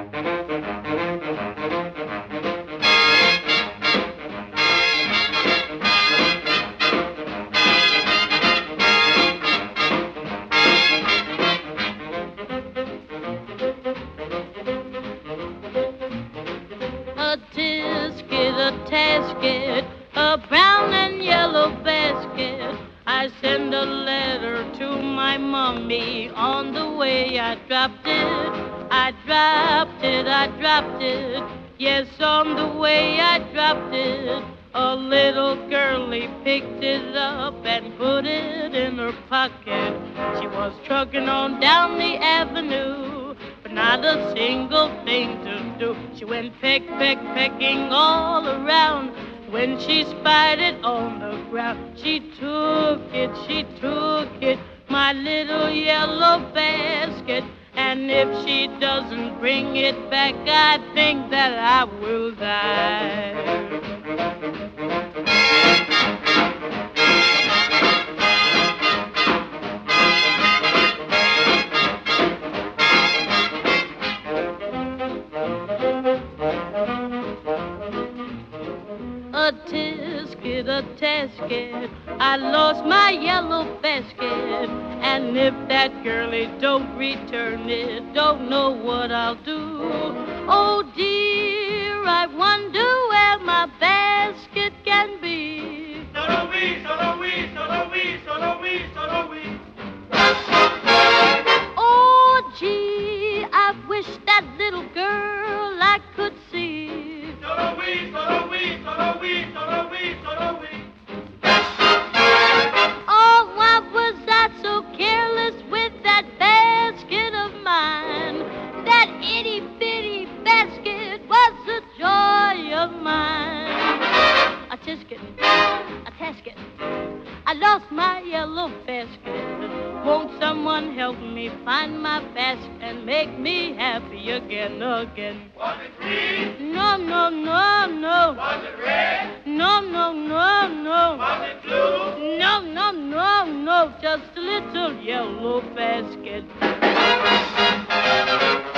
A tisket, a tasket, a brown and yellow basket. I send a letter to my mommy. On the way I dropped it, I dropped it, I dropped it. Yes, on the way I dropped it. A little girlie picked it up and put it in her pocket. She was trucking on down the avenue, but not a single thing to do. She went peck, peck, pecking all around. When she spied it on the ground, she took it, my little yellow basket. And if she doesn't bring it back, I think that I will die. A tisket, a tasket, I lost my yellow basket. And if that girlie don't return it, don't know what I'll do. Oh dear, I wonder where my basket can be. Solo-wee, solo-wee, solo-wee, solo-wee, solo-wee. Oh gee, I wish that little girl I could see. Solo-wee, solo-wee, solo-wee, solo-wee, solo-wee. Oh, why was I so careless with that basket of mine? That itty-bitty basket was the joy of mine. A tisket, a tasket, I lost my yellow basket. Won't someone help me find my basket and make me happy again, again? Was it green? No, no, no, no. Was it red? No, no, no, no. Was it blue? No, no, no, no, just a little yellow basket.